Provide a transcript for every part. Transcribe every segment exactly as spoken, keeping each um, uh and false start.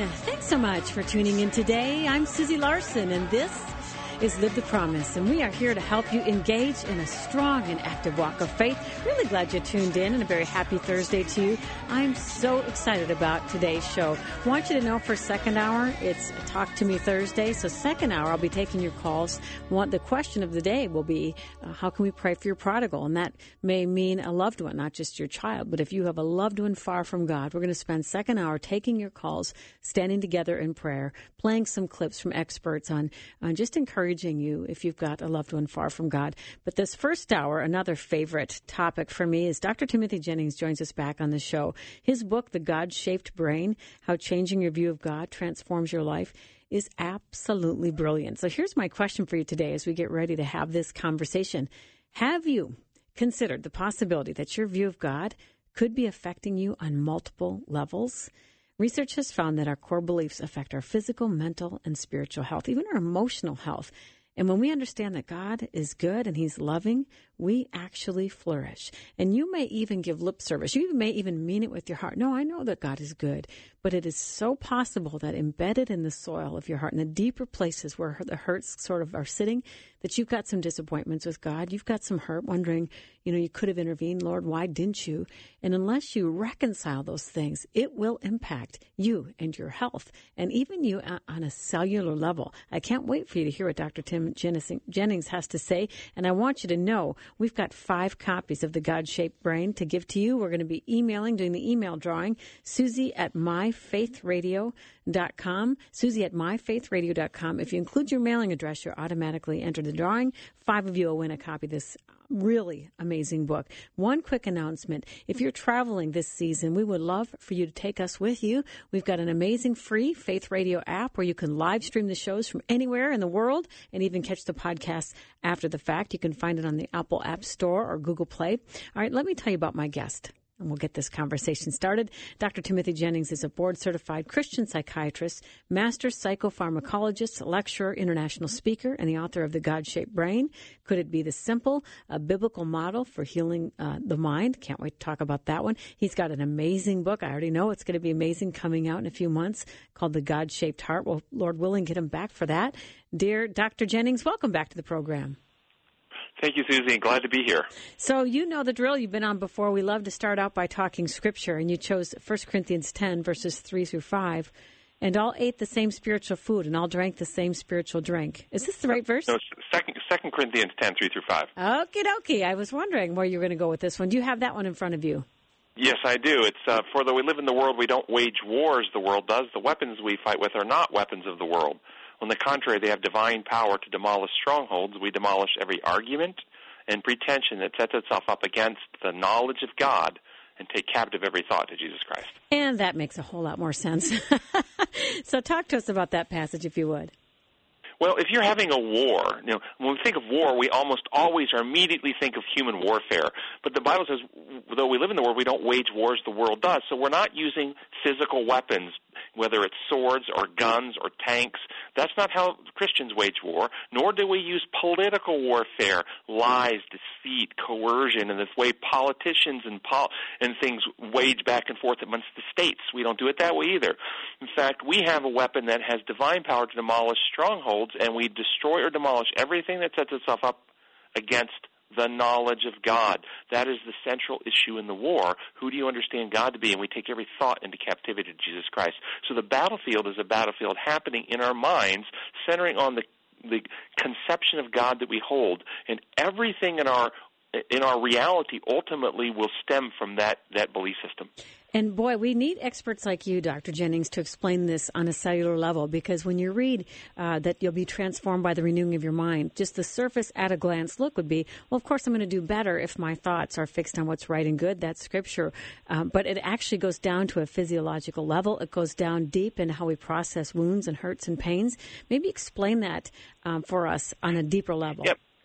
Thanks so much for tuning in today. I'm Susie Larson, and this is Live the Promise, and we are here to help you engage in a strong and active walk of faith. Really glad you tuned in, and a very happy Thursday to you. I'm so excited about today's show. I want you to know for second hour, it's Talk to Me Thursday. So second hour, I'll be taking your calls. One, the question of the day will be, uh, how can we pray for your prodigal? And that may mean a loved one, not just your child. But if you have a loved one far from God, we're going to spend second hour taking your calls, standing together in prayer, playing some clips from experts on, on just encouraging you if you've got a loved one far from God. But this first hour, another favorite topic for me is Doctor Timothy Jennings joins us back on the show. His book, The God-Shaped Brain, How Changing Your View of God Transforms Your Life, is absolutely brilliant. So here's my question for you today as we get ready to have this conversation. Have you considered the possibility that your view of God could be affecting you on multiple levels? Research has found that our core beliefs affect our physical, mental, and spiritual health, even our emotional health. And when we understand that God is good and He's loving, we actually flourish. And you may even give lip service. You may even mean it with your heart. No, I know that God is good. But it is so possible that embedded in the soil of your heart, in the deeper places where the hurts sort of are sitting, that you've got some disappointments with God. You've got some hurt, wondering, you know, you could have intervened. Lord, why didn't you? And unless you reconcile those things, it will impact you and your health, and even you on a cellular level. I can't wait for you to hear what Doctor Tim Jennings has to say. And I want you to know we've got five copies of The God-Shaped Brain to give to you. We're going to be emailing, doing the email drawing, Susie at my faith radio dot com, Susie at my faith radio dot com. If you include your mailing address, you're automatically entered the drawing. Five of you will win a copy of this really amazing book. One quick announcement. If you're traveling this season, we would love for you to take us with you. We've got an amazing free Faith Radio app where you can live stream the shows from anywhere in the world and even catch the podcast after the fact. You can find it on the Apple App Store or Google Play. All right, let me tell you about my guest, and we'll get this conversation started. Doctor Timothy Jennings is a board-certified Christian psychiatrist, master psychopharmacologist, lecturer, international speaker, and the author of The God-Shaped Brain. Could it be this simple? A biblical model for healing uh, the mind. Can't wait to talk about that one. He's got an amazing book. I already know it's going to be amazing, coming out in a few months, called The God-Shaped Heart. Well, Lord willing, get him back for that. Dear Doctor Jennings, welcome back to the program. Thank you, Susie. Glad to be here. So you know the drill. You've been on before. We love to start out by talking Scripture, and you chose First Corinthians ten, verses three through five. And all ate the same spiritual food, and all drank the same spiritual drink. Is this the right verse? No, it's second, second Corinthians ten, three through five. Okie dokie. I was wondering where you were going to go with this one. Do you have that one in front of you? Yes, I do. It's uh, for though we live in the world, we don't wage wars the world does. The weapons we fight with are not weapons of the world. On the contrary, they have divine power to demolish strongholds. We demolish every argument and pretension that sets itself up against the knowledge of God, and take captive every thought to Jesus Christ. And that makes a whole lot more sense. So talk to us about that passage, if you would. Well, if you're having a war, you know, when we think of war, we almost always or immediately think of human warfare. But the Bible says, though we live in the world, we don't wage wars the world does. So we're not using physical weapons, whether it's swords or guns or tanks. That's not how Christians wage war, nor do we use political warfare, lies, deceit, coercion, and this way politicians and pol- and things wage back and forth amongst the states. We don't do it that way either. In fact, we have a weapon that has divine power to demolish strongholds, and we destroy or demolish everything that sets itself up against the knowledge of God. That is the central issue in the war. Who do you understand God to be? And we take every thought into captivity to Jesus Christ. So the battlefield is a battlefield happening in our minds, centering on the the conception of God that we hold. And everything in our in our reality ultimately will stem from that, that belief system. And boy, we need experts like you, Doctor Jennings, to explain this on a cellular level, because when you read uh, that you'll be transformed by the renewing of your mind, just the surface at a glance look would be, well, of course I'm going to do better if my thoughts are fixed on what's right and good. That's Scripture. Um, but it actually goes down to a physiological level. It goes down deep in how we process wounds and hurts and pains. Maybe explain that um, for us on a deeper level. Yep.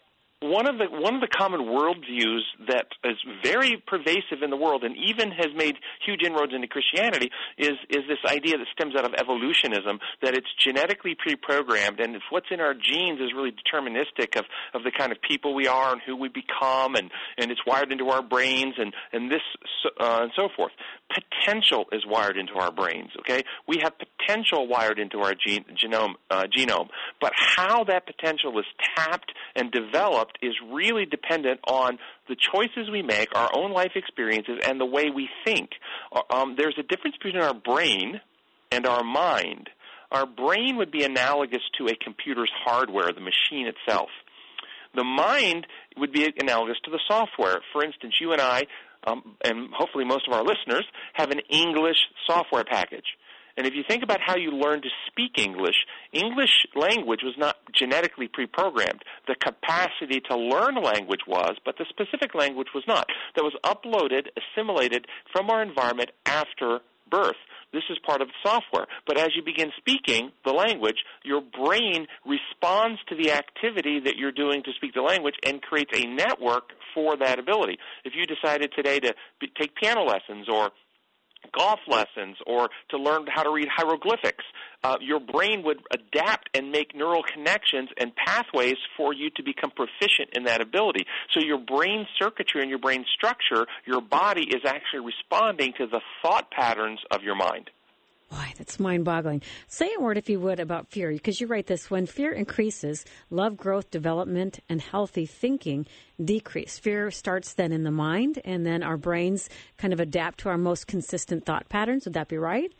one of the one of the common worldviews that is very pervasive in the world and even has made huge inroads into Christianity is is this idea that stems out of evolutionism, that it's genetically pre-programmed, and if what's in our genes is really deterministic of, of the kind of people we are and who we become, and, and it's wired into our brains, and, and this uh, and so forth. Potential is wired into our brains, okay? We have potential wired into our gene, genome, uh, genome, but how that potential is tapped and developed is really dependent on the choices we make, our own life experiences, and the way we think. Um, there's a difference between our brain and our mind. Our brain would be analogous to a computer's hardware, the machine itself. The mind would be analogous to the software. For instance, you and I, um, and hopefully most of our listeners, have an English software package. And if you think about how you learn to speak English, English language was not genetically pre-programmed. The capacity to learn a language was, but the specific language was not. That was uploaded, assimilated from our environment after birth. This is part of the software. But as you begin speaking the language, your brain responds to the activity that you're doing to speak the language and creates a network for that ability. If you decided today to be, take piano lessons or golf lessons or to learn how to read hieroglyphics, uh, your brain would adapt and make neural connections and pathways for you to become proficient in that ability. So your brain circuitry and your brain structure, your body is actually responding to the thought patterns of your mind. Boy, that's mind-boggling. Say a word, if you would, about fear, because you write this: when fear increases, love, growth, development, and healthy thinking decrease. Fear starts then in the mind, and then our brains kind of adapt to our most consistent thought patterns. Would that be right?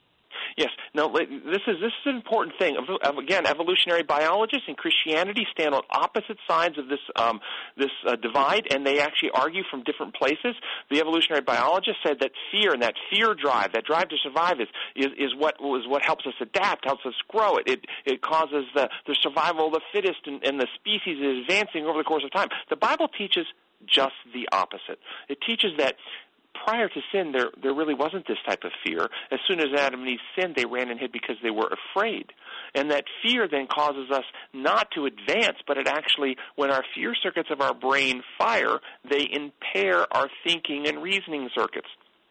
Yes. Now, this is this is an important thing. Again, evolutionary biologists and Christianity stand on opposite sides of this um, this uh, divide, and they actually argue from different places. The evolutionary biologist said that fear and that fear drive, that drive to survive, is is, is what is what helps us adapt, helps us grow. It it, it causes the, the survival of the fittest, and, and the species is advancing over the course of time. The Bible teaches just the opposite. It teaches that prior to sin, there there really wasn't this type of fear. As soon as Adam and Eve sinned, they ran and hid because they were afraid. And that fear then causes us not to advance, but it actually, when our fear circuits of our brain fire, they impair our thinking and reasoning circuits.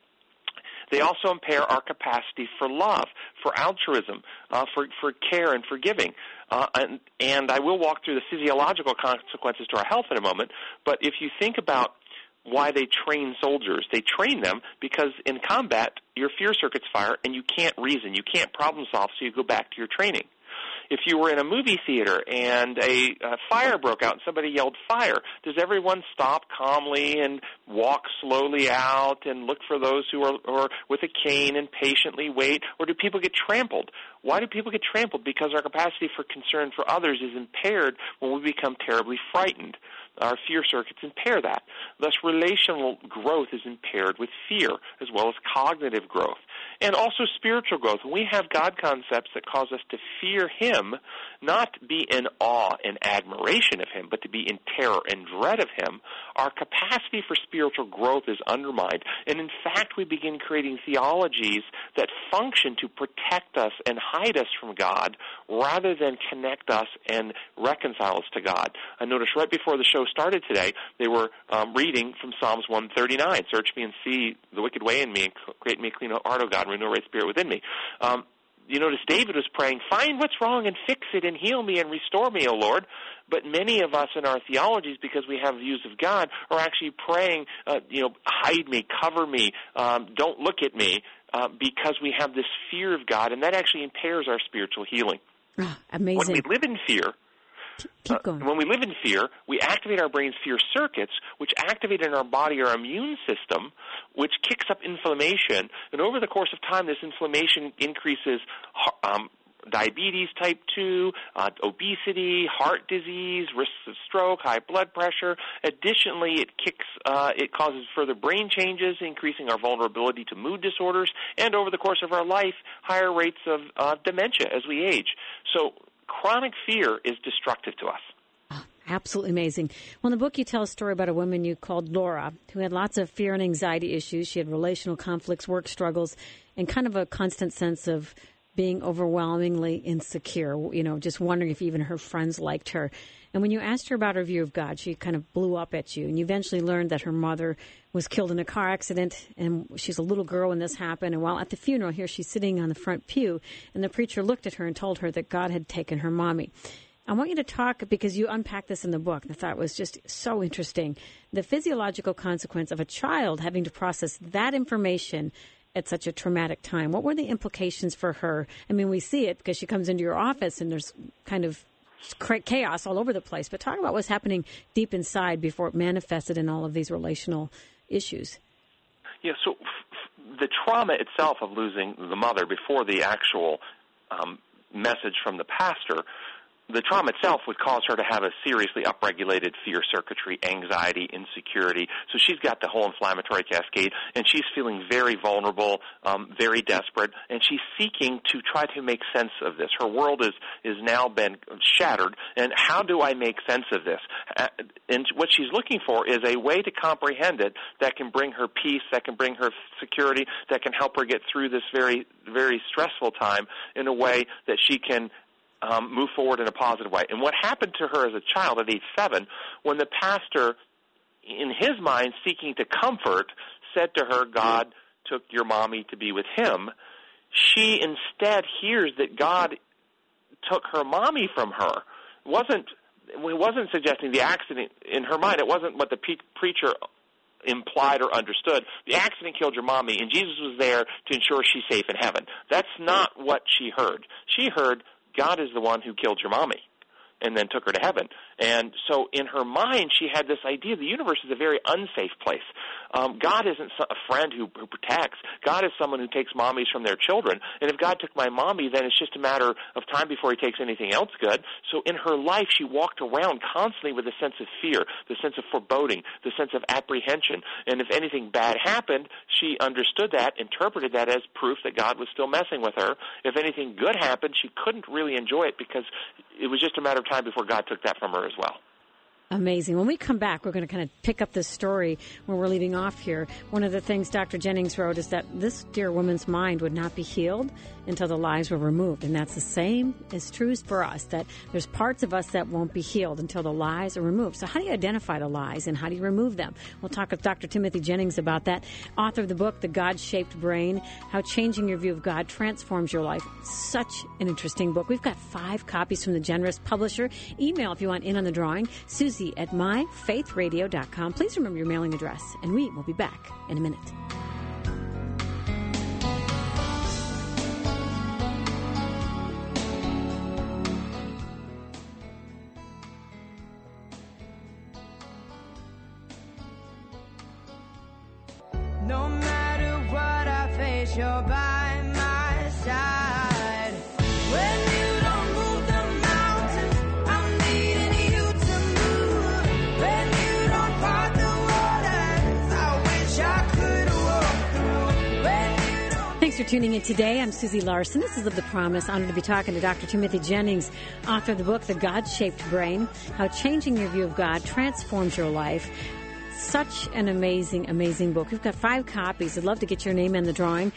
They also impair our capacity for love, for altruism, uh, for, for care and for giving. Uh, and, and I will walk through the physiological consequences to our health in a moment, but if you think about why they train soldiers. They train them because in combat, your fear circuits fire and you can't reason. You can't problem solve, so you go back to your training. If you were in a movie theater and a, a fire broke out and somebody yelled fire, does everyone stop calmly and walk slowly out and look for those who are or with a cane and patiently wait? Or do people get trampled? Why do people get trampled? Because our capacity for concern for others is impaired when we become terribly frightened. Our fear circuits impair that. Thus, relational growth is impaired with fear, as well as cognitive growth. And also spiritual growth. When we have God concepts that cause us to fear Him, not be in awe and admiration of Him, but to be in terror and dread of Him, our capacity for spiritual growth is undermined. And in fact, we begin creating theologies that function to protect us and hide us from God, rather than connect us and reconcile us to God. I noticed right before the show started today, they were um, reading from Psalms one thirty-nine. Search me and see the wicked way in me, and create me a clean heart, O God, renew a right spirit within me. Um, you notice David was praying, find what's wrong and fix it and heal me and restore me, O Lord. But many of us in our theologies, because we have views of God, are actually praying, uh, you know, hide me, cover me, um, don't look at me, uh, because we have this fear of God, and that actually impairs our spiritual healing. Oh, amazing. When we live in fear, Keep going. Uh, when we live in fear, we activate our brain's fear circuits, which activate in our body our immune system, which kicks up inflammation. And over the course of time, this inflammation increases um, diabetes type two, uh, obesity, heart disease, risks of stroke, high blood pressure. Additionally, it kicks, uh, it causes further brain changes, increasing our vulnerability to mood disorders, and over the course of our life, higher rates of uh, dementia as we age. So chronic fear is destructive to us. Oh, absolutely amazing. Well, in the book, you tell a story about a woman you called Laura, who had lots of fear and anxiety issues. She had relational conflicts, work struggles, and kind of a constant sense of being overwhelmingly insecure, you know, just wondering if even her friends liked her. And when you asked her about her view of God, she kind of blew up at you. And you eventually learned that her mother was killed in a car accident, and she's a little girl when this happened. And while at the funeral, here she's sitting on the front pew, and the preacher looked at her and told her that God had taken her mommy. I want you to talk, because you unpacked this in the book, and I thought it was just so interesting, the physiological consequence of a child having to process that information at such a traumatic time. What were the implications for her? I mean, we see it because she comes into your office and there's kind of chaos all over the place. But talk about what's happening deep inside before it manifested in all of these relational issues. Yeah, so f- the trauma itself of losing the mother before the actual um, message from the pastor, the trauma itself would cause her to have a seriously upregulated fear circuitry, anxiety, insecurity. So she's got the whole inflammatory cascade, and she's feeling very vulnerable, um, very desperate, and she's seeking to try to make sense of this. Her world is is now been shattered, and how do I make sense of this? Uh, and what she's looking for is a way to comprehend it that can bring her peace, that can bring her security, that can help her get through this very, very stressful time in a way that she can Um, move forward in a positive way. And what happened to her as a child at age seven, when the pastor, in his mind, seeking to comfort, said to her, God took your mommy to be with him, she instead hears that God took her mommy from her. It wasn't, it wasn't suggesting the accident in her mind. It wasn't what the pe- preacher implied or understood. The accident killed your mommy, and Jesus was there to ensure she's safe in heaven. That's not what she heard. She heard, God is the one who killed your mommy and then took her to heaven. And so in her mind, she had this idea the universe is a very unsafe place. Um, God isn't a friend who, who protects. God is someone who takes mommies from their children. And if God took my mommy, then it's just a matter of time before he takes anything else good. So in her life, she walked around constantly with a sense of fear, the sense of foreboding, the sense of apprehension. And if anything bad happened, she understood that, interpreted that as proof that God was still messing with her. If anything good happened, she couldn't really enjoy it because it was just a matter of time before God took that from her as well. Amazing. When we come back, we're going to kind of pick up this story where we're leaving off here. One of the things Doctor Jennings wrote is that this dear woman's mind would not be healed until the lies were removed. And that's the same is true for us, that there's parts of us that won't be healed until the lies are removed. So how do you identify the lies and how do you remove them? We'll talk with Doctor Timothy Jennings about that. Author of the book, The God-Shaped Brain, How Changing Your View of God Transforms Your Life. Such an interesting book. We've got five copies from the generous publisher. Email if you want in on the drawing. Susie at my faith radio dot com. Please remember your mailing address, and we will be back in a minute. No matter what I face, you're by my side. When you don't move the mountains, I'm needing you to move. When you don't part the waters, I wish I could walk through. When you don't... Thanks for tuning in today. I'm Susie Larson. This is Live the Promise. Honored to be talking to Doctor Timothy Jennings, author of the book, The God-Shaped Brain, How Changing Your View of God Transforms Your Life. Such an amazing, amazing book. We've got five copies. I'd love to get your name in the drawing.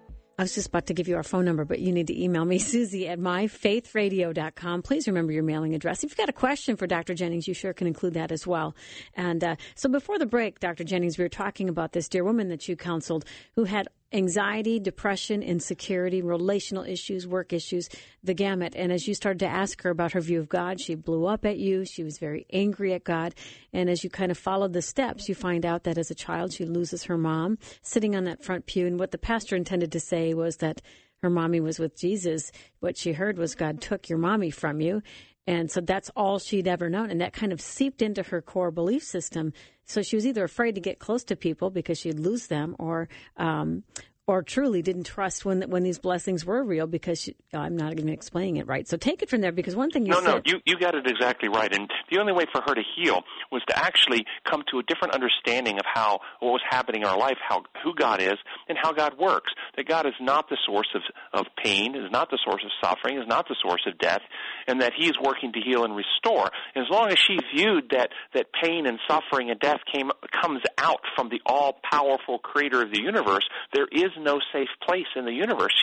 I was just about to give you our phone number, but you need to email me, Susie at my faith radio dot com. Please remember your mailing address. If you've got a question for Doctor Jennings, you sure can include that as well. And uh, so before the break, Doctor Jennings, we were talking about this dear woman that you counseled who had anxiety, depression, insecurity, relational issues, work issues, the gamut. And as you started to ask her about her view of God, she blew up at you. She was very angry at God. And as you kind of followed the steps, you find out that as a child, she loses her mom sitting on that front pew. And what the pastor intended to say was that her mommy was with Jesus. What she heard was God took your mommy from you. And so that's all she'd ever known. And that kind of seeped into her core belief system. So she was either afraid to get close to people because she'd lose them, or um, or truly didn't trust when when these blessings were real because she, I'm not even explaining it right. So take it from there, because one thing you no, said... No, no, you, you got it exactly right. And the only way for her to heal was to actually come to a different understanding of how what was happening in our life, how who God is, and how God works. That God is not the source of, of pain, is not the source of suffering, is not the source of death, and that he is working to heal and restore. And as long as she viewed that, that pain and suffering and death came comes out from the all-powerful creator of the universe, there is no safe place in the universe. She's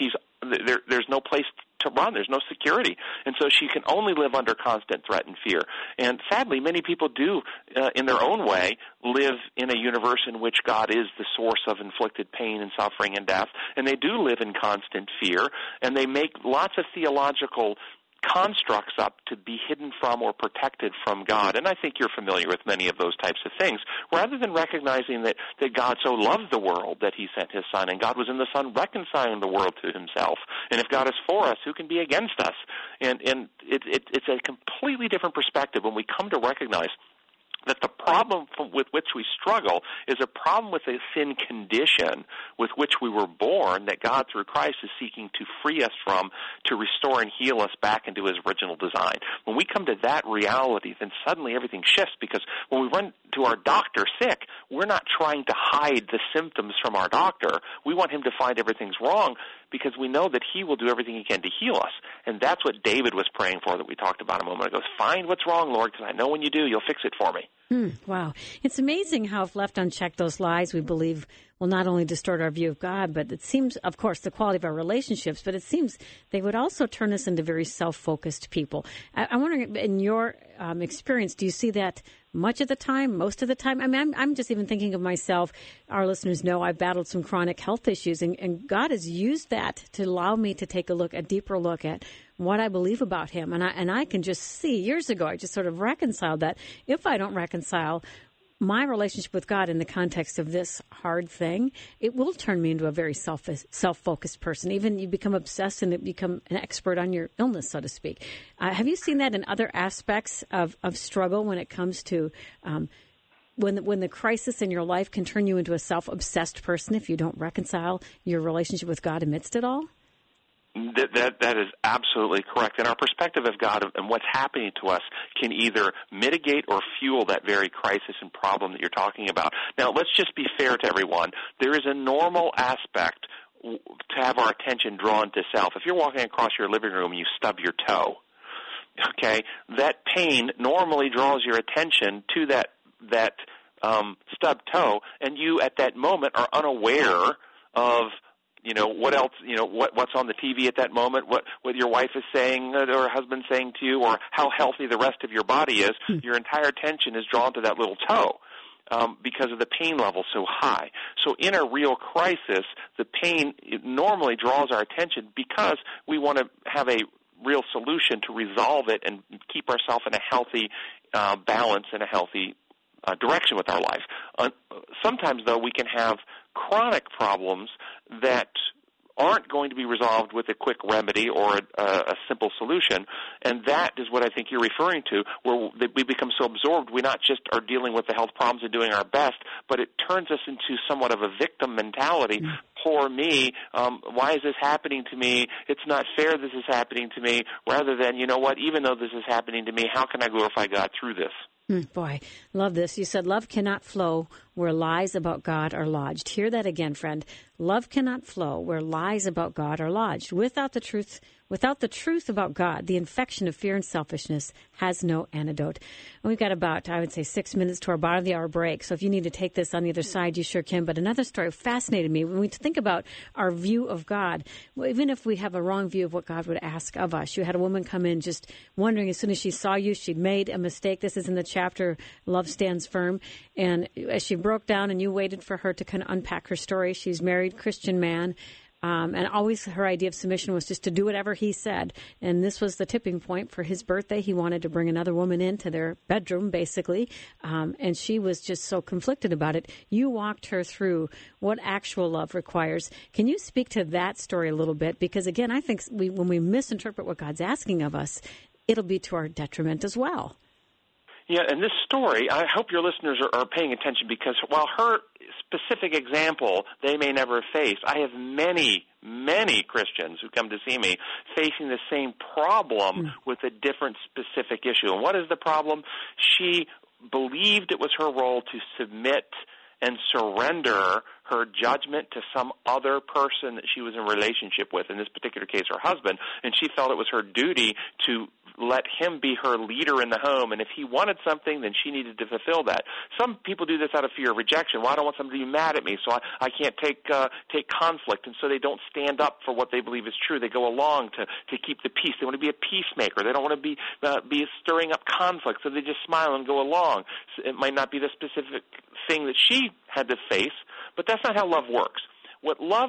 there, there's no place to run. There's no security. And so she can only live under constant threat and fear. And sadly, many people do, uh, in their own way, live in a universe in which God is the source of inflicted pain and suffering and death. And they do live in constant fear. And they make lots of theological constructs up to be hidden from or protected from God. And I think you're familiar with many of those types of things, rather than recognizing that, that God so loved the world that he sent his Son, and God was in the Son reconciling the world to himself. And if God is for us, who can be against us? And, and it, it, it's a completely different perspective when we come to recognize that the problem with which we struggle is a problem with a sin condition with which we were born that God, through Christ, is seeking to free us from, to restore and heal us back into his original design. When we come to that reality, then suddenly everything shifts, because when we run to our doctor sick, we're not trying to hide the symptoms from our doctor. We want him to find everything's wrong, because we know that he will do everything he can to heal us. And that's what David was praying for that we talked about a moment ago. Find what's wrong, Lord, because I know when you do, you'll fix it for me. Mm, wow. It's amazing how, if left unchecked, those lies we believe will not only distort our view of God, but it seems, of course, the quality of our relationships, but it seems they would also turn us into very self-focused people. I, I'm wondering, in your um, experience, do you see that much of the time, most of the time? I mean, I'm, I'm just even thinking of myself. Our listeners know I've battled some chronic health issues, and, and God has used that to allow me to take a look, a deeper look at what I believe about him. And I, and I can just see, years ago, I just sort of reconciled that. If I don't reconcile my relationship with God in the context of this hard thing, it will turn me into a very self, self-focused person. Even you become obsessed and become an expert on your illness, so to speak. Uh, have you seen that in other aspects of, of struggle when it comes to um, when, when the crisis in your life can turn you into a self-obsessed person if you don't reconcile your relationship with God amidst it all? That, that that is absolutely correct. And our perspective of God and what's happening to us can either mitigate or fuel that very crisis and problem that you're talking about. Now, let's just be fair to everyone. There is a normal aspect to have our attention drawn to self. If you're walking across your living room and you stub your toe, okay, that pain normally draws your attention to that that um, stubbed toe, and you at that moment are unaware of You know, what else, you know, what, what's on the T V at that moment, what, what your wife is saying or her husband saying to you, or how healthy the rest of your body is. Your entire attention is drawn to that little toe um, because of the pain level so high. So in a real crisis, the pain normally draws our attention because we want to have a real solution to resolve it and keep ourselves in a healthy uh, balance and a healthy uh, direction with our life. Uh, sometimes, though, we can have chronic problems that aren't going to be resolved with a quick remedy or a, a simple solution, and that is what I think you're referring to, where we become so absorbed we not just are dealing with the health problems and doing our best, but it turns us into somewhat of a victim mentality. Mm. Poor me, um, why is this happening to me? It's not fair this is happening to me, rather than, you know what, even though this is happening to me, how can I glorify God through this? Mm, boy, love this. You said love cannot flow where lies about God are lodged. Hear that again, friend. Love cannot flow where lies about God are lodged. Without the truth, without the truth about God, the infection of fear and selfishness has no antidote. And we've got about, I would say, six minutes to our bottom of the hour break. So if you need to take this on the other side, you sure can. But another story fascinated me. When we think about our view of God, even if we have a wrong view of what God would ask of us, you had a woman come in just wondering as soon as she saw you, she'd made a mistake. This is in the chapter, Love Stands Firm. And as she broke down and you waited for her to kind of unpack her story, she's married, Christian man. Um, and always her idea of submission was just to do whatever he said. And this was the tipping point for his birthday. He wanted to bring another woman into their bedroom, basically. Um, and she was just so conflicted about it. You walked her through what actual love requires. Can you speak to that story a little bit? Because, again, I think we, when we misinterpret what God's asking of us, it'll be to our detriment as well. Yeah, and this story, I hope your listeners are, are paying attention, because while her specific example they may never face, I have many, many Christians who come to see me facing the same problem mm. with a different specific issue. And what is the problem? She believed it was her role to submit and surrender her judgment to some other person that she was in a relationship with, in this particular case her husband, and she felt it was her duty to let him be her leader in the home, and if he wanted something, then she needed to fulfill that. Some people do this out of fear of rejection. Well, I don't want somebody to be mad at me, so I, I can't take uh, take conflict, and so they don't stand up for what they believe is true. They go along to, to keep the peace. They want to be a peacemaker. They don't want to be uh, be stirring up conflict, so they just smile and go along. So it might not be the specific thing that she had to face, but that's not how love works. What love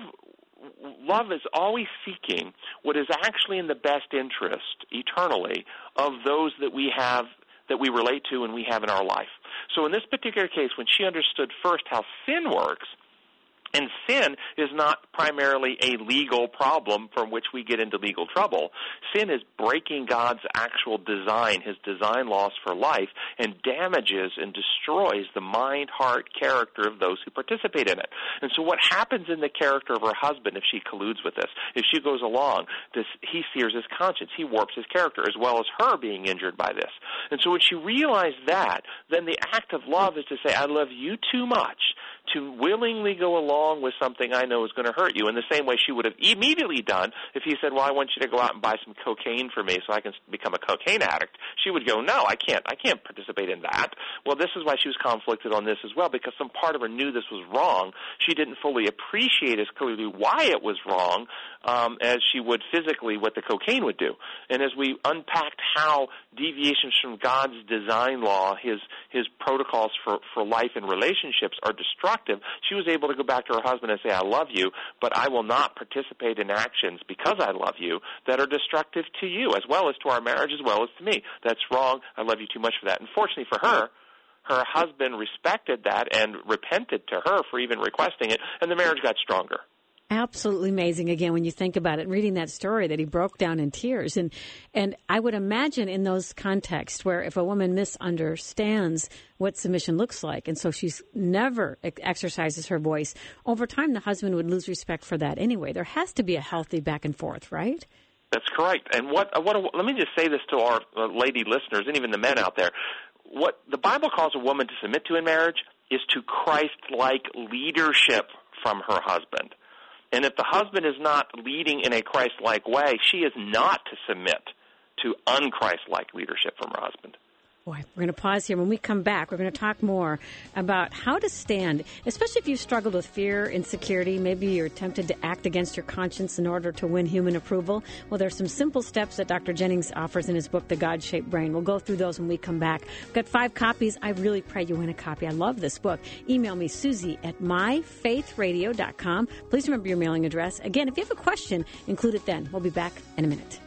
Love is always seeking what is actually in the best interest eternally of those that we have, that we relate to and we have in our life. So in this particular case, when she understood first how sin works, and sin is not primarily a legal problem from which we get into legal trouble. Sin is breaking God's actual design, his design laws for life, and damages and destroys the mind, heart, character of those who participate in it. And so what happens in the character of her husband if she colludes with this, if she goes along, this, he sears his conscience, he warps his character, as well as her being injured by this. And so when she realized that, then the act of love is to say, I love you too much to willingly go along with something I know is going to hurt you, in the same way she would have immediately done if he said, well, I want you to go out and buy some cocaine for me so I can become a cocaine addict. She would go, no, I can't. I can't participate in that. Well, this is why she was conflicted on this as well, because some part of her knew this was wrong. She didn't fully appreciate as clearly why it was wrong um, as she would physically what the cocaine would do. And as we unpacked how deviations from God's design law, his his protocols for, for life and relationships are destructive, she was able to go back to her husband and say, I love you, but I will not participate in actions because I love you that are destructive to you, as well as to our marriage, as well as to me. That's wrong. I love you too much for that. And fortunately for her, her husband respected that and repented to her for even requesting it, and the marriage got stronger. Absolutely amazing, again, when you think about it, reading that story that he broke down in tears. And and I would imagine in those contexts where if a woman misunderstands what submission looks like, and so she's never exercises her voice, over time the husband would lose respect for that anyway. There has to be a healthy back and forth, right? That's correct. And what, what let me just say this to our lady listeners and even the men out there. What the Bible calls a woman to submit to in marriage is to Christ-like leadership from her husband. And if the husband is not leading in a Christ-like way, she is not to submit to un-Christ-like leadership from her husband. Boy, we're going to pause here. When we come back, we're going to talk more about how to stand, especially if you've struggled with fear, insecurity. Maybe you're tempted to act against your conscience in order to win human approval. Well, there's some simple steps that Doctor Jennings offers in his book, The God-Shaped Brain. We'll go through those when we come back. We've got five copies. I really pray you win a copy. I love this book. Email me, Susie at my faith radio dot com. Please remember your mailing address. Again, if you have a question, include it then. We'll be back in a minute.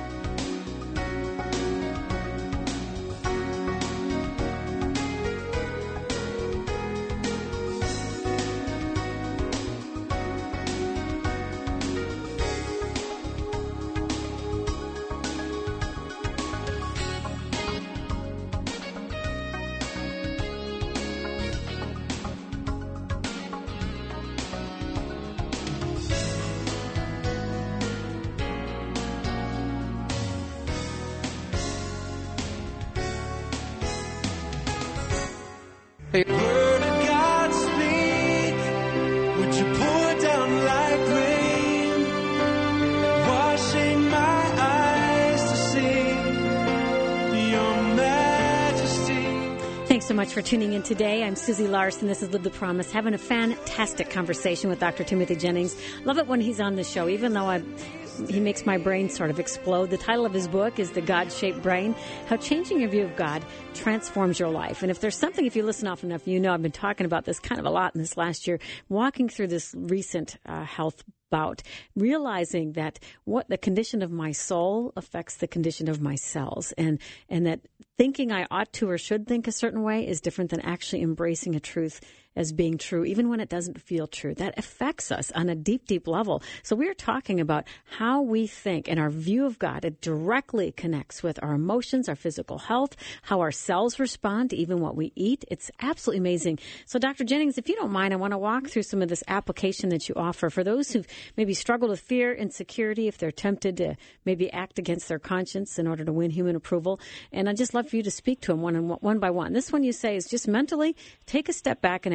Word of God speak, would you pour down like rain, washing my eyes to see your majesty. Thanks so much for tuning in today. I'm Susie Larson. This is Live the Promise, having a fantastic conversation with Doctor Timothy Jennings. Love it when he's on the show, even though I he makes my brain sort of explode. The title of his book is The God-Shaped Brain, How Changing Your View of God Transforms Your Life. And if there's something, if you listen often enough, you know I've been talking about this kind of a lot in this last year, walking through this recent uh, health bout, realizing that what the condition of my soul affects the condition of my cells, and and that thinking I ought to or should think a certain way is different than actually embracing a truth as being true, even when it doesn't feel true. That affects us on a deep, deep level. So we're talking about how we think and our view of God. It directly connects with our emotions, our physical health, how our cells respond to even what we eat. It's absolutely amazing. So Doctor Jennings, if you don't mind, I want to walk through some of this application that you offer for those who've maybe struggled with fear, insecurity, if they're tempted to maybe act against their conscience in order to win human approval. And I'd just love for you to speak to them one, one by one. This one you say is just mentally take a step back and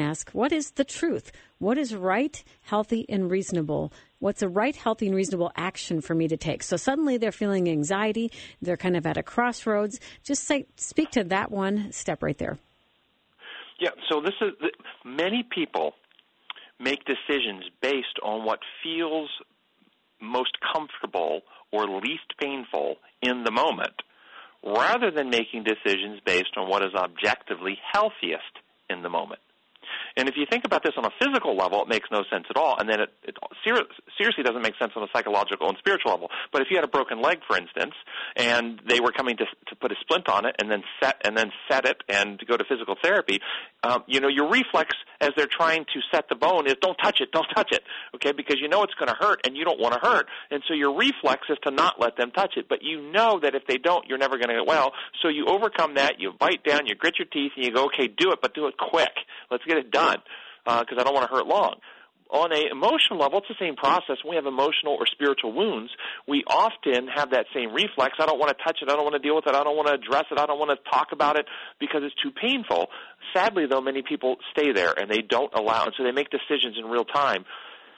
ask, what is the truth? What is right, healthy, and reasonable? What's a right, healthy, and reasonable action for me to take? So suddenly they're feeling anxiety. They're kind of at a crossroads. Just say, speak to that one step right there. Yeah, so this is many people make decisions based on what feels most comfortable or least painful in the moment, rather than making decisions based on what is objectively healthiest in the moment. And if you think about this on a physical level, it makes no sense at all. And then it, it ser- seriously doesn't make sense on a psychological and spiritual level. But if you had a broken leg, for instance, and they were coming to, to put a splint on it and then set and then set it and to go to physical therapy, um, you know, your reflex as they're trying to set the bone is don't touch it, don't touch it, okay, because you know it's going to hurt and you don't want to hurt. And so your reflex is to not let them touch it. But you know that if they don't, you're never going to get well. So you overcome that, you bite down, you grit your teeth, and you go, okay, do it, but do it quick. Let's get it done. Because uh, I don't want to hurt long. On an emotional level, it's the same process. When we have emotional or spiritual wounds, we often have that same reflex. I don't want to touch it. I don't want to deal with it. I don't want to address it. I don't want to talk about it because it's too painful. Sadly, though, many people stay there and they don't allow, and so they make decisions in real time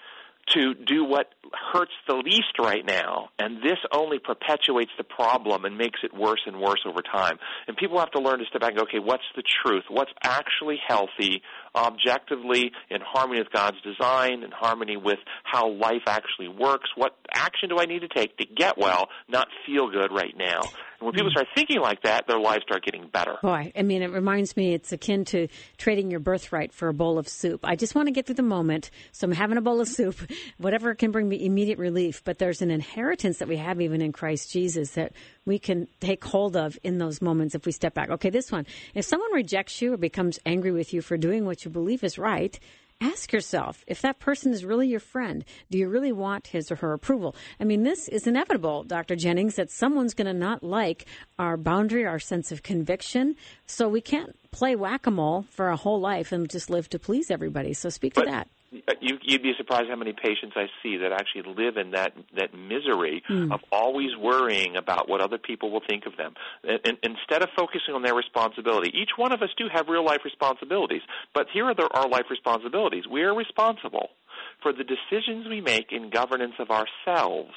to do what hurts the least right now, and this only perpetuates the problem and makes it worse and worse over time. And people have to learn to step back and go, okay, what's the truth? What's actually healthy, objectively in harmony with God's design, in harmony with how life actually works? What action do I need to take to get well, not feel good right now? And when people start thinking like that, their lives start getting better. Boy, I mean, it reminds me, it's akin to trading your birthright for a bowl of soup. I just want to get through the moment, so I'm having a bowl of soup, whatever can bring me immediate relief. But there's an inheritance that we have even in Christ Jesus that we can take hold of in those moments if we step back. Okay, this one. If someone rejects you or becomes angry with you for doing what you believe is right, ask yourself if that person is really your friend. Do you really want his or her approval? I mean, this is inevitable, Doctor Jennings, that someone's going to not like our boundary, our sense of conviction. So we can't play whack-a-mole for a whole life and just live to please everybody. So speak to but, that. You, you'd be surprised how many patients I see that actually live in that, that misery mm. of always worrying about what other people will think of them. And, and instead of focusing on their responsibility, each one of us do have real-life responsibilities, but here are the, our life responsibilities. We are responsible for the decisions we make in governance of ourselves.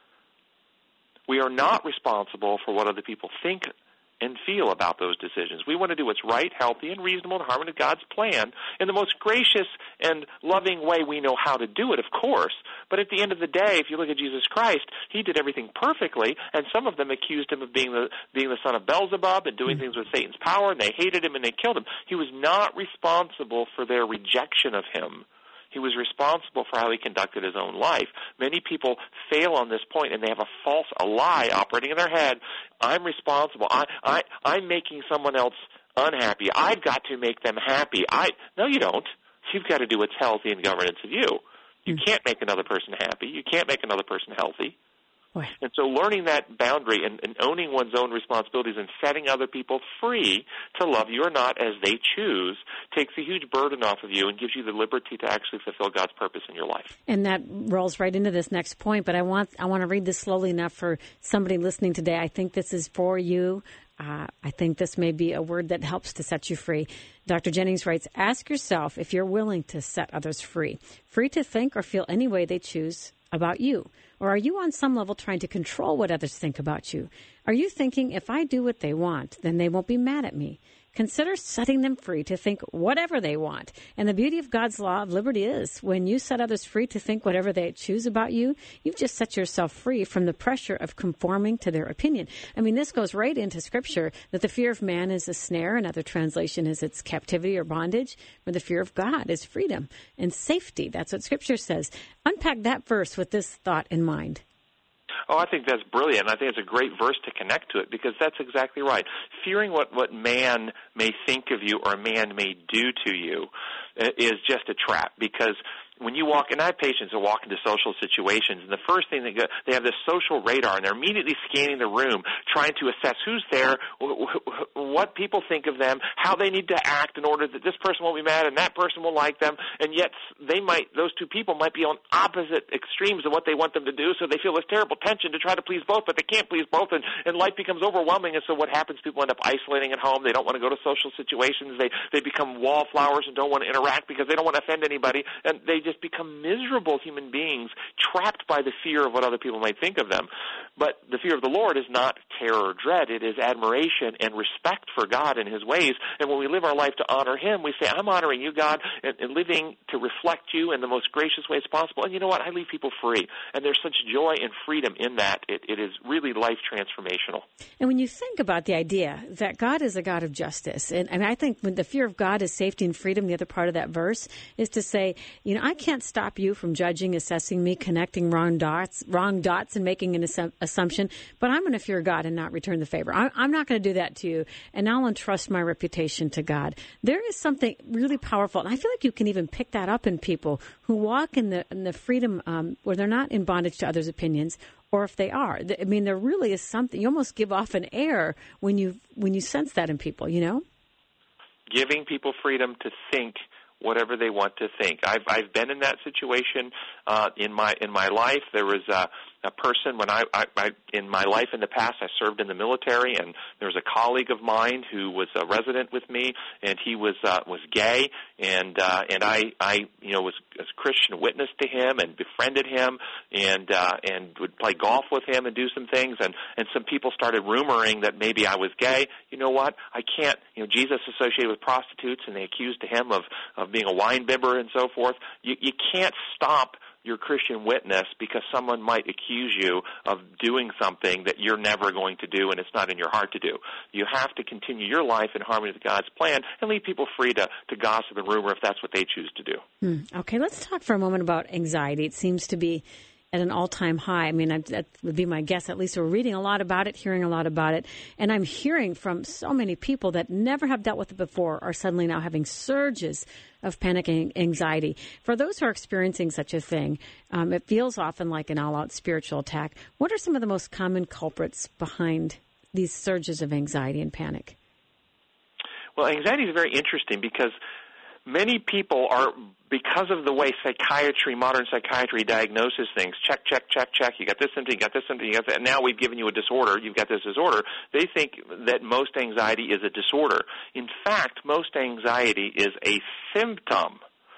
We are not responsible for what other people think and feel about those decisions. We want to do what's right, healthy, and reasonable in harmony with God's plan in the most gracious and loving way we know how to do it, of course. But at the end of the day, if you look at Jesus Christ, he did everything perfectly, and some of them accused him of being the being the son of Beelzebub and doing things with Satan's power, and they hated him and they killed him. He was not responsible for their rejection of him. He was responsible for how he conducted his own life. Many people fail on this point, and they have a false, a lie operating in their head. I'm responsible. I, I, I'm making someone else unhappy. I've got to make them happy. I No, you don't. You've got to do what's healthy in governance of you. You can't make another person happy. You can't make another person healthy. Boy. And so learning that boundary and, and owning one's own responsibilities and setting other people free to love you or not as they choose takes a huge burden off of you and gives you the liberty to actually fulfill God's purpose in your life. And that rolls right into this next point, but I want I want to read this slowly enough for somebody listening today. I think this is for you. Uh, I think this may be a word that helps to set you free. Doctor Jennings writes, ask yourself if you're willing to set others free, free to think or feel any way they choose about you. Or are you on some level trying to control what others think about you? Are you thinking, if I do what they want, then they won't be mad at me? Consider setting them free to think whatever they want. And the beauty of God's law of liberty is when you set others free to think whatever they choose about you, you've just set yourself free from the pressure of conforming to their opinion. I mean, this goes right into Scripture, that the fear of man is a snare. Another translation is it's captivity or bondage, where the fear of God is freedom and safety. That's what Scripture says. Unpack that verse with this thought in mind. Oh, I think that's brilliant. I think it's a great verse to connect to it because that's exactly right. Fearing what, what man may think of you or man may do to you is just a trap because when you walk, and I have patients that walk into social situations, and the first thing they go, they have this social radar, and they're immediately scanning the room, trying to assess who's there, what people think of them, how they need to act in order that this person won't be mad and that person will like them, and yet they might, those two people might be on opposite extremes of what they want them to do, so they feel this terrible tension to try to please both, but they can't please both, and, and life becomes overwhelming, and so what happens, people end up isolating at home, they don't want to go to social situations, they, they become wallflowers and don't want to interact because they don't want to offend anybody, and they just become miserable human beings trapped by the fear of what other people might think of them. But the fear of the Lord is not terror or dread. It is admiration and respect for God and His ways. And when we live our life to honor Him, we say, I'm honoring you, God, and, and living to reflect you in the most gracious ways possible. And you know what? I leave people free. And there's such joy and freedom in that. It, it is really life transformational. And when you think about the idea that God is a God of justice, and, and I think when the fear of God is safety and freedom, the other part of that verse is to say, you know, I can't stop you from judging, assessing me, connecting wrong dots, wrong dots and making an assumption. assumption, but I'm going to fear God and not return the favor. I, I'm not going to do that to you, and I'll entrust my reputation to God. There is something really powerful, and I feel like you can even pick that up in people who walk in the in the freedom um, where they're not in bondage to others' opinions, or if they are. I mean, there really is something. You almost give off an air when you when you sense that in people, you know? Giving people freedom to think whatever they want to think. I've I've been in that situation uh, in my in my life. There was a, a person when I, I, I in my life in the past I served in the military, and there was a colleague of mine who was a resident with me, and he was uh, was gay, and uh, and I I you know was as a Christian witness to him and befriended him, and uh, and would play golf with him and do some things, and and some people started rumoring that maybe I was gay. You know what? I can't. You know, Jesus associated with prostitutes, and they accused him of of being a wine bibber and so forth. You, you can't stop your Christian witness because someone might accuse you of doing something that you're never going to do and it's not in your heart to do. You have to continue your life in harmony with God's plan and leave people free to, to gossip and rumor if that's what they choose to do. Hmm. Okay, let's talk for a moment about anxiety. It seems to be at an all-time high. I mean, I, that would be my guess. At least we're reading a lot about it, hearing a lot about it. And I'm hearing from so many people that never have dealt with it before are suddenly now having surges of panic and anxiety. For those who are experiencing such a thing, um, it feels often like an all-out spiritual attack. What are some of the most common culprits behind these surges of anxiety and panic? Well, anxiety is very interesting because many people are, because of the way psychiatry, modern psychiatry diagnoses things, check, check, check, check, you got this symptom, you got this symptom, you got that, and now we've given you a disorder, you've got this disorder, they think that most anxiety is a disorder. In fact, most anxiety is a symptom.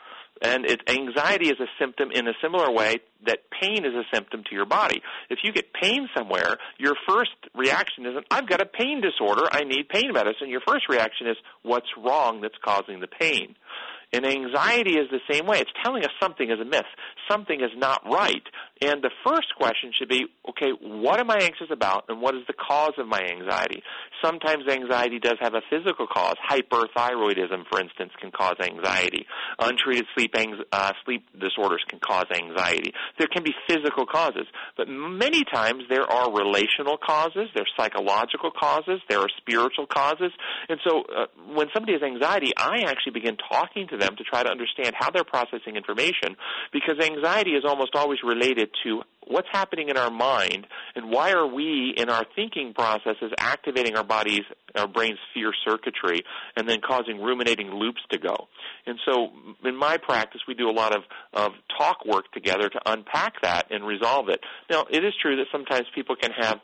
And it, anxiety is a symptom in a similar way that pain is a symptom to your body. If you get pain somewhere, your first reaction isn't, I've got a pain disorder, I need pain medicine. Your first reaction is, what's wrong that's causing the pain? And anxiety is the same way. It's telling us something is amiss. Something is not right. And the first question should be, okay, what am I anxious about and what is the cause of my anxiety? Sometimes anxiety does have a physical cause. Hyperthyroidism, for instance, can cause anxiety. Untreated sleep, uh, sleep disorders can cause anxiety. There can be physical causes. But many times there are relational causes, there are psychological causes, there are spiritual causes. And so uh, when somebody has anxiety, I actually begin talking to them to try to understand how they're processing information, because anxiety is almost always related to what's happening in our mind and why are we in our thinking processes activating our body's, our brain's fear circuitry and then causing ruminating loops to go. And so in my practice, we do a lot of, of talk work together to unpack that and resolve it. Now, it is true that sometimes people can have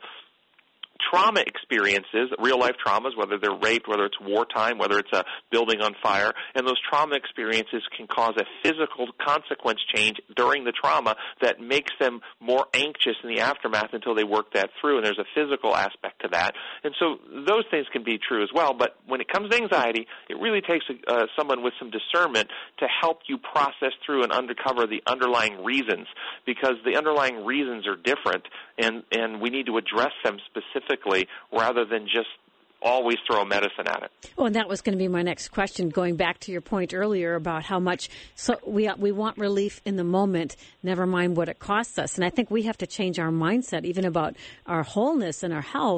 trauma experiences, real-life traumas, whether they're raped, whether it's wartime, whether it's a building on fire, and those trauma experiences can cause a physical consequence change during the trauma that makes them more anxious in the aftermath until they work that through, and there's a physical aspect to that. And so those things can be true as well, but when it comes to anxiety, it really takes uh, someone with some discernment to help you process through and uncover the underlying reasons, because the underlying reasons are different, and, and we need to address them specifically rather than just always throw medicine at it. Well, and that was going to be my next question, going back to your point earlier about how much so we we want relief in the moment, never mind what it costs us. And I think we have to change our mindset even about our wholeness and our health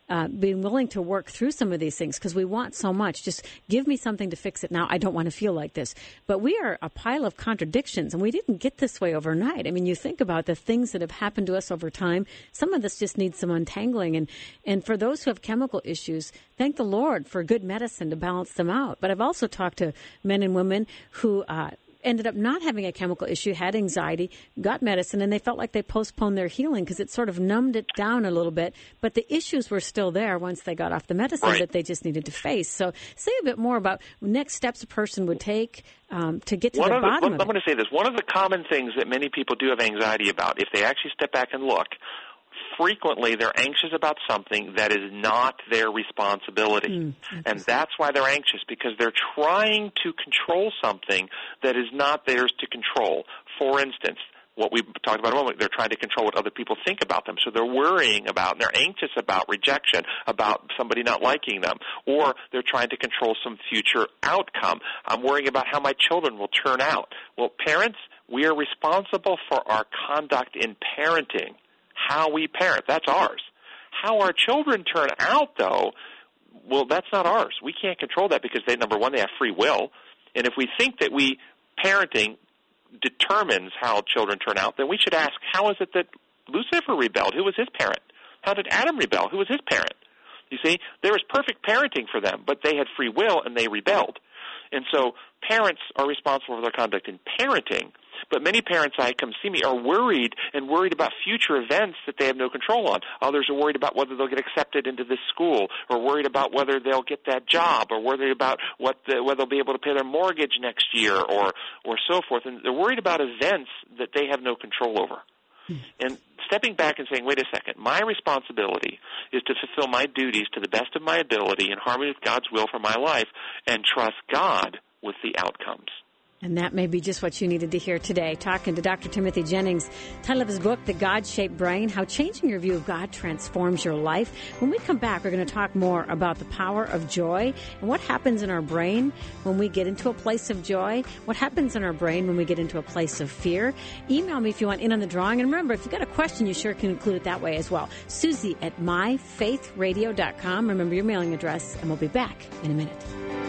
uh, being willing to work through some of these things because we want so much. Just give me something to fix it now. I don't want to feel like this. But we are a pile of contradictions, and we didn't get this way overnight. I mean, you think about the things that have happened to us over time. Some of this just needs some untangling. And, and for those who have chemical issues, thank the Lord for good medicine to balance them out. But I've also talked to men and women who uh, ended up not having a chemical issue, had anxiety, got medicine, and they felt like they postponed their healing because it sort of numbed it down a little bit. But the issues were still there once they got off the medicine right. that they just needed to face. So say a bit more about next steps a person would take um, to get to one the of the, bottom of I'm it. going to say this. One of the common things that many people do have anxiety about, if they actually step back and look, frequently they're anxious about something that is not their responsibility. Mm, and that's why they're anxious, because they're trying to control something that is not theirs to control. For instance, what we talked about a moment, they're trying to control what other people think about them. So they're worrying about, and they're anxious about rejection, about somebody not liking them, or they're trying to control some future outcome. I'm worrying about how my children will turn out. Well, parents, we are responsible for our conduct in parenting. How we parent, that's ours. How our children turn out, though, well, that's not ours. We can't control that because, they, number one, they have free will. And if we think that we parenting determines how children turn out, then we should ask, how is it that Lucifer rebelled? Who was his parent? How did Adam rebel? Who was his parent? You see, there was perfect parenting for them, but they had free will and they rebelled. And so parents are responsible for their conduct in parenting. But many parents I come see me are worried and worried about future events that they have no control on. Others are worried about whether they'll get accepted into this school, or worried about whether they'll get that job, or worried about what the, whether they'll be able to pay their mortgage next year, or or so forth. And they're worried about events that they have no control over. And stepping back and saying, wait a second, my responsibility is to fulfill my duties to the best of my ability in harmony with God's will for my life, and trust God with the outcomes. And that may be just what you needed to hear today. Talking to Doctor Timothy Jennings, title of his book, The God-Shaped Brain, How Changing Your View of God Transforms Your Life. When we come back, we're going to talk more about the power of joy and what happens in our brain when we get into a place of joy, what happens in our brain when we get into a place of fear. Email me if you want in on the drawing. And remember, if you've got a question, you sure can include it that way as well. Susie at my faith radio dot com. Remember your mailing address, and we'll be back in a minute.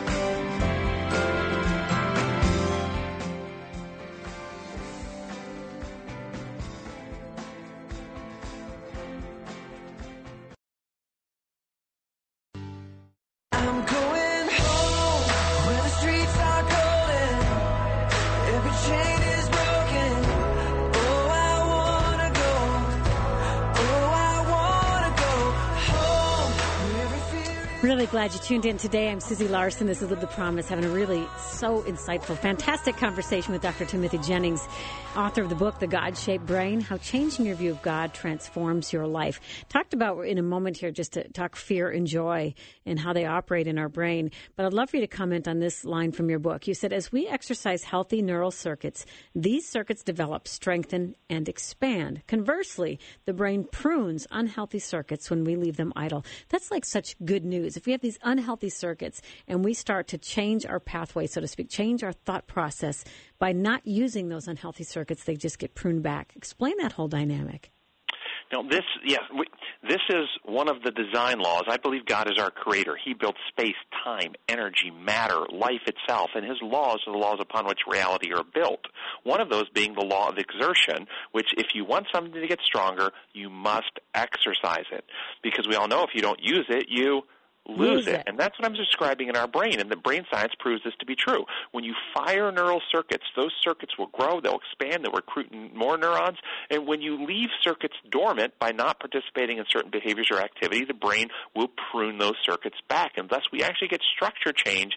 Really glad you tuned in today. I'm Susie Larson. This is Live the Promise, having a really so insightful, fantastic conversation with Doctor Timothy Jennings, author of the book, The God-Shaped Brain, How Changing Your View of God Transforms Your Life. Talked about in a moment here just to talk fear and joy and how they operate in our brain. But I'd love for you to comment on this line from your book. You said, as we exercise healthy neural circuits, these circuits develop, strengthen, and expand. Conversely, the brain prunes unhealthy circuits when we leave them idle. That's like such good news. If we have these unhealthy circuits and we start to change our pathway, so to speak, change our thought process by not using those unhealthy circuits, they just get pruned back. Explain that whole dynamic. Now, this, yeah, we, this is one of the design laws. I believe God is our creator. He built space, time, energy, matter, life itself, and his laws are the laws upon which reality are built. One of those being the law of exertion, which if you want something to get stronger, you must exercise it. Because we all know if you don't use it, you lose it. And that's what I'm describing in our brain, and the brain science proves this to be true. When you fire neural circuits, those circuits will grow, they'll expand, they'll recruit more neurons, and when you leave circuits dormant by not participating in certain behaviors or activity, the brain will prune those circuits back, and thus we actually get structure change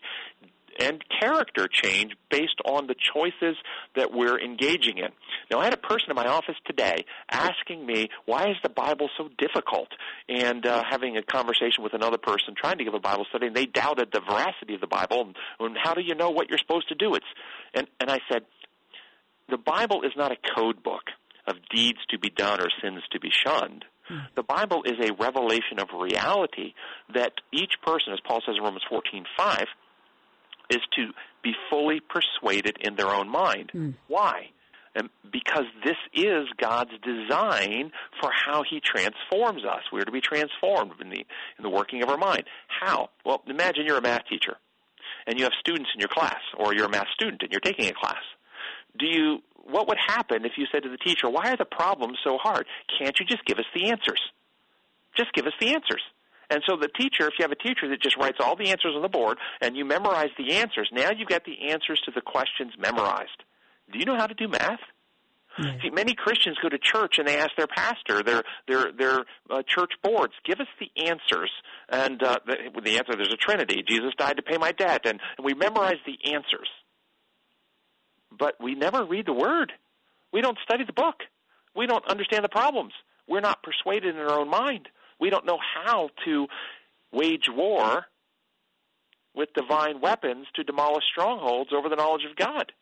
and character change based on the choices that we're engaging in. Now, I had a person in my office today asking me, why is the Bible so difficult? And uh, having a conversation with another person trying to give a Bible study, and they doubted the veracity of the Bible, and, and how do you know what you're supposed to do? It's and, and I said, the Bible is not a code book of deeds to be done or sins to be shunned. The Bible is a revelation of reality that each person, as Paul says in Romans fourteen five, is to be fully persuaded in their own mind. Mm. Why? And because this is God's design for how he transforms us. We're to be transformed in the in the working of our mind. How? Well, imagine you're a math teacher and you have students in your class, or you're a math student and you're taking a class. Do you what would happen if you said to the teacher, why are the problems so hard? Can't you just give us the answers? Just give us the answers. And so the teacher, if you have a teacher that just writes all the answers on the board and you memorize the answers, now you've got the answers to the questions memorized. Do you know how to do math? Yeah. See, many Christians go to church and they ask their pastor, their their their uh, church boards, give us the answers. And uh, the, the answer, there's a Trinity. Jesus died to pay my debt. And, and we memorize the answers. But we never read the Word. We don't study the book. We don't understand the problems. We're not persuaded in our own mind. We don't know how to wage war with divine weapons to demolish strongholds over the knowledge of God,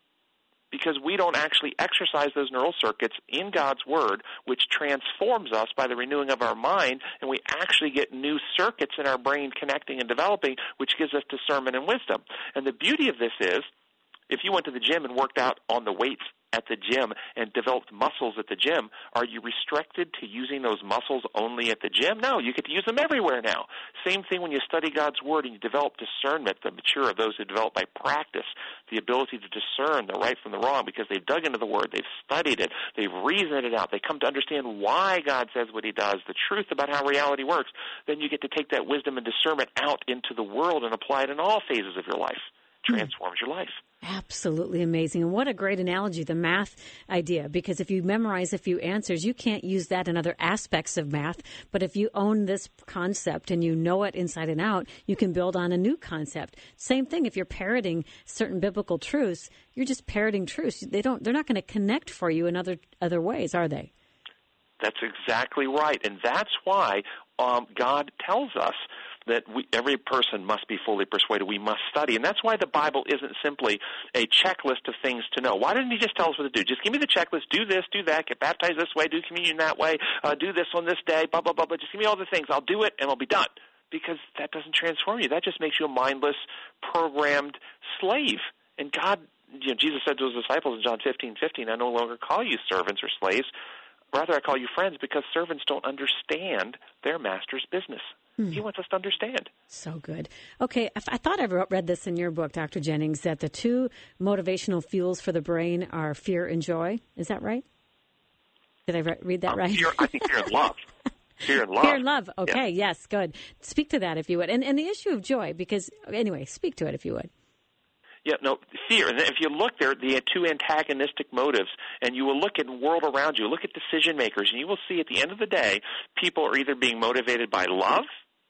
because we don't actually exercise those neural circuits in God's Word, which transforms us by the renewing of our mind, and we actually get new circuits in our brain connecting and developing, which gives us discernment and wisdom. And the beauty of this is, if you went to the gym and worked out on the weights at the gym and developed muscles at the gym, are you restricted to using those muscles only at the gym? No, you get to use them everywhere now. Same thing when you study God's Word and you develop discernment, the mature of those who develop by practice, the ability to discern the right from the wrong because they've dug into the Word, they've studied it, they've reasoned it out, they come to understand why God says what he does, the truth about how reality works. Then you get to take that wisdom and discernment out into the world and apply it in all phases of your life. Transforms your life. Absolutely amazing. And what a great analogy, the math idea, because if you memorize a few answers, you can't use that in other aspects of math. But if you own this concept and you know it inside and out, you can build on a new concept. Same thing if you're parroting certain biblical truths, you're just parroting truths. They don't, they're not going to connect for you in other other ways, are they? That's exactly right. And that's why um, God tells us that we, every person must be fully persuaded. We must study. And that's why the Bible isn't simply a checklist of things to know. Why didn't he just tell us what to do? Just give me the checklist, do this, do that, get baptized this way, do communion that way, uh, do this on this day, blah, blah, blah, blah. Just give me all the things. I'll do it, and I'll be done. Because that doesn't transform you. That just makes you a mindless, programmed slave. And God, you know, Jesus said to his disciples in John fifteen fifteen, I no longer call you servants or slaves. Rather, I call you friends, because servants don't understand their master's business. He wants us to understand. So good. Okay, I, I thought I read this in your book, Doctor Jennings, that the two motivational fuels for the brain are fear and joy. Is that right? Did I re- read that um, right? Fear, I think fear and love. Fear and love. Fear and love. Okay, yes. yes, good. Speak to that if you would. And, and the issue of joy, because, anyway, speak to it if you would. Yeah, no, fear. And if you look there, the two antagonistic motives, and you will look at the world around you, look at decision makers, and you will see at the end of the day, people are either being motivated by love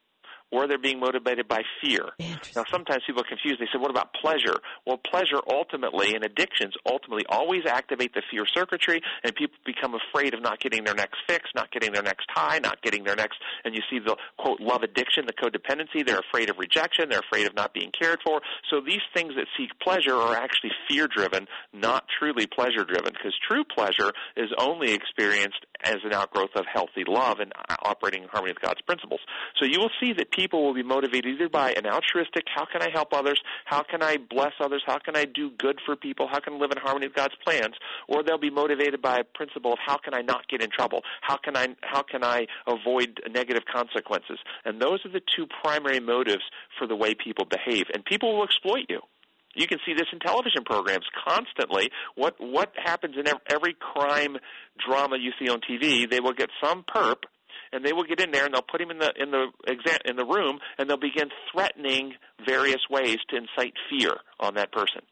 or they're being motivated by fear. Now, sometimes people are confused. They say, what about pleasure? Well, pleasure ultimately, and addictions ultimately, always activate the fear circuitry, and people become afraid of not getting their next fix, not getting their next high, not getting their next, and you see the, quote, love addiction, the codependency. They're afraid of rejection. They're afraid of not being cared for. So these things that seek pleasure are actually fear-driven, not truly pleasure-driven, because true pleasure is only experienced as an outgrowth of healthy love and operating in harmony with God's principles. So you will see that people will be motivated either by an altruistic, how can I help others, how can I bless others, how can I do good for people, how can I live in harmony with God's plans, or they'll be motivated by a principle of how can I not get in trouble, how can I how can I avoid negative consequences. And those are the two primary motives for the way people behave. And people will exploit you. You can see this in television programs constantly. What what happens in every crime drama you see on T V, they will get some perp, and they will get in there and they'll put him in the in the exam, in the room, and they'll begin threatening various ways to incite fear on that person.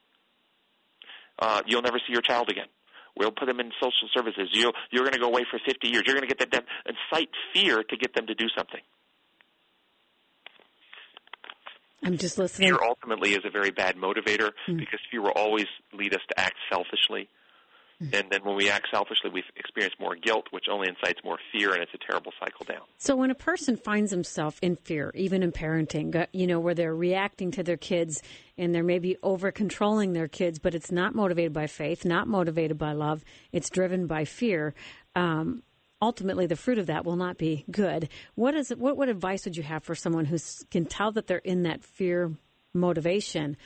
Uh, you'll never see your child again. We'll put them in social services. You'll, you're going to go away for fifty years. You're going to get them, incite fear to get them to do something. I'm just listening. Fear ultimately is a very bad motivator mm. because fear will always lead us to act selfishly. Mm. And then when we act selfishly, we experience more guilt, which only incites more fear, and it's a terrible cycle down. So when a person finds himself in fear, even in parenting, you know, where they're reacting to their kids and they're maybe over-controlling their kids, but it's not motivated by faith, not motivated by love, it's driven by fear, um, ultimately, the fruit of that will not be good. What is it, what, what advice would you have for someone who can tell that they're in that fear motivation?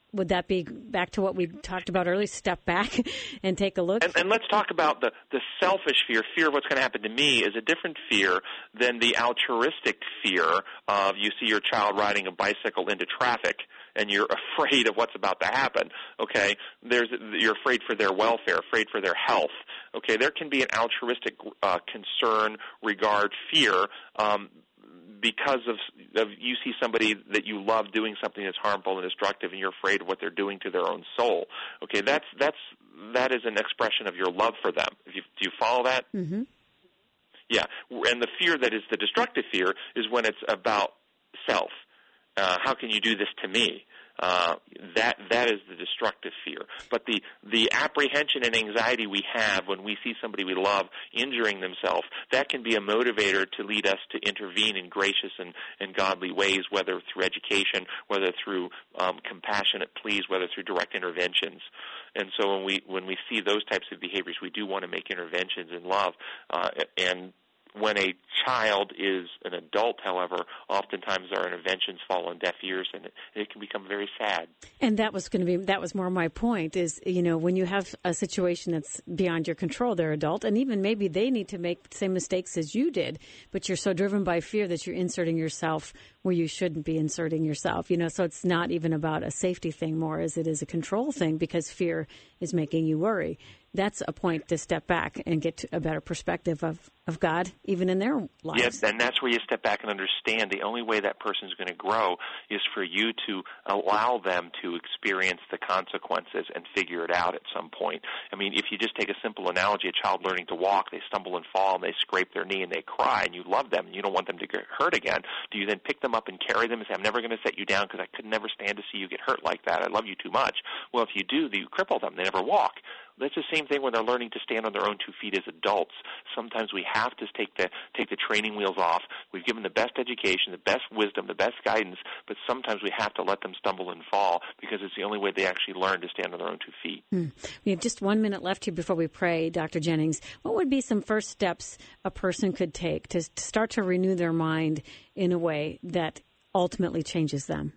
would that be back to what we talked about earlier? Step back and take a look. And, and let's talk about the, the selfish fear. Fear of what's going to happen to me is a different fear than the altruistic fear of you see your child riding a bicycle into traffic and you're afraid of what's about to happen. Okay, there's you're afraid for their welfare, afraid for their health. Okay, there can be an altruistic uh, concern, regard, fear. Um, because of, of you see somebody that you love doing something that's harmful and destructive, and you're afraid of what they're doing to their own soul. Okay, that's that's that is an expression of your love for them. If you, do you follow that? Mm-hmm. Yeah, and the fear that is the destructive fear is when it's about self. Uh, how can you do this to me? Uh, that that is the destructive fear. But the, the apprehension and anxiety we have when we see somebody we love injuring themselves, that can be a motivator to lead us to intervene in gracious and, and godly ways, whether through education, whether through um, compassionate pleas, whether through direct interventions. And so when we when we see those types of behaviors, we do want to make interventions in love. Uh, and when a child is an adult, however, oftentimes our interventions fall on deaf ears, and it, it can become very sad. And that was going to be that was more my point. Is you know when you have a situation that's beyond your control, they're adult, and even maybe they need to make the same mistakes as you did, but you're so driven by fear that you're inserting yourself where you shouldn't be inserting yourself. You know, so it's not even about a safety thing more as it is a control thing because fear is making you worry. That's a point to step back and get a better perspective of, of God, even in their lives. Yes, and that's where you step back and understand the only way that person is going to grow is for you to allow them to experience the consequences and figure it out at some point. I mean, if you just take a simple analogy, a child learning to walk, they stumble and fall, and they scrape their knee, and they cry, and you love them, and you don't want them to get hurt again. Do you then pick them up and carry them and say, I'm never going to set you down because I could never stand to see you get hurt like that. I love you too much. Well, if you do, you cripple them. They never walk. That's the same thing when they're learning to stand on their own two feet as adults. Sometimes we have to take the take the training wheels off. We've given the best education, the best wisdom, the best guidance, but sometimes we have to let them stumble and fall because it's the only way they actually learn to stand on their own two feet. Hmm. We have just one minute left here before we pray, Doctor Jennings. What would be some first steps a person could take to, to start to renew their mind in a way that ultimately changes them?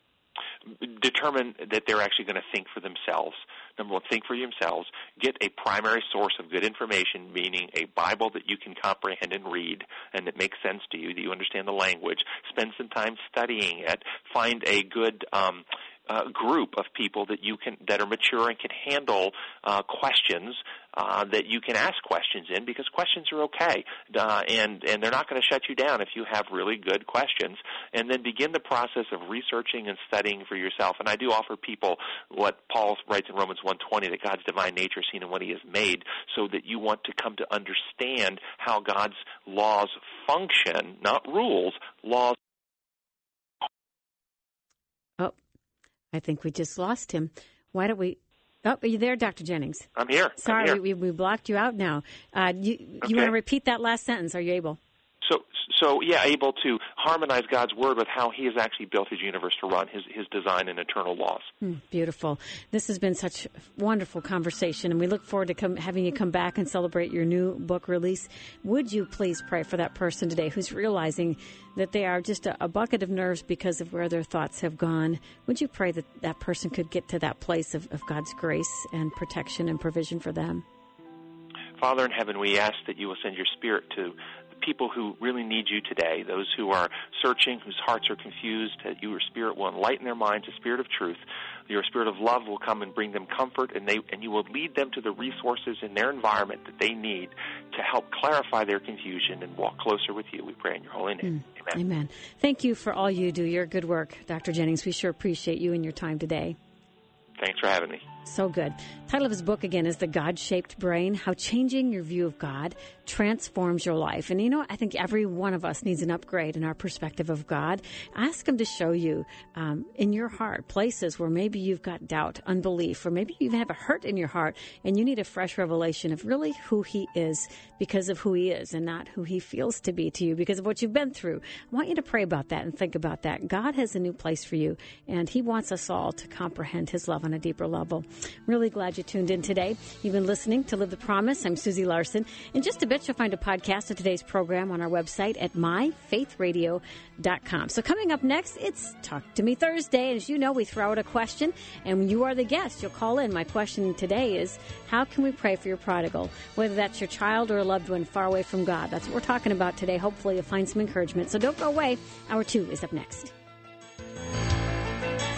Determine that they're actually going to think for themselves. Number one, think for themselves. Get a primary source of good information, meaning a Bible that you can comprehend and read and that makes sense to you, that you understand the language. Spend some time studying it. Find a good um, uh, group of people that you can that are mature and can handle uh, questions uh, that you can ask questions in, because questions are okay, uh, and and they're not going to shut you down if you have really good questions. And then begin the process of researching and studying for yourself. And I do offer people what Paul writes in Romans one twenty, that God's divine nature is seen in what He has made, so that you want to come to understand how God's laws function, not rules, laws. Oh, I think we just lost him. Why don't we... Oh, are you there, Doctor Jennings? I'm here. Sorry, I'm here. We, we blocked you out now. Uh, you okay. you want to repeat that last sentence? Are you able? So, so yeah, able to harmonize God's Word with how He has actually built His universe to run, His His design and eternal laws. Mm, beautiful. This has been such a wonderful conversation, and we look forward to come, having you come back and celebrate your new book release. Would you please pray for that person today who's realizing that they are just a, a bucket of nerves because of where their thoughts have gone? Would you pray that that person could get to that place of, of God's grace and protection and provision for them? Father in heaven, we ask that you will send your Spirit to people who really need you today, those who are searching, whose hearts are confused, that your Spirit will enlighten their minds, a Spirit of truth. Your Spirit of love will come and bring them comfort, and they and you will lead them to the resources in their environment that they need to help clarify their confusion and walk closer with you. We pray in your holy name. Mm. Amen. Amen. Thank you for all you do. Your good work, Doctor Jennings. We sure appreciate you and your time today. Thanks for having me. So good. Title of his book, again, is The God-Shaped Brain, How Changing Your View of God Transforms Your Life. And, you know, I think every one of us needs an upgrade in our perspective of God. Ask him to show you um, in your heart places where maybe you've got doubt, unbelief, or maybe you even have a hurt in your heart and you need a fresh revelation of really who he is because of who he is and not who he feels to be to you because of what you've been through. I want you to pray about that and think about that. God has a new place for you, and he wants us all to comprehend his love on a deeper level. Really glad you tuned in today. You've been listening to Live the Promise. I'm Susie Larson. In just a bit, that, you'll find a podcast of today's program on our website at my faith radio dot com. So coming up next, it's Talk to Me Thursday. As you know, we throw out a question, and you are the guest. You'll call in. My question today is, how can we pray for your prodigal? Whether that's your child or a loved one far away from God. That's what we're talking about today. Hopefully you'll find some encouragement. So don't go away. Hour two is up next.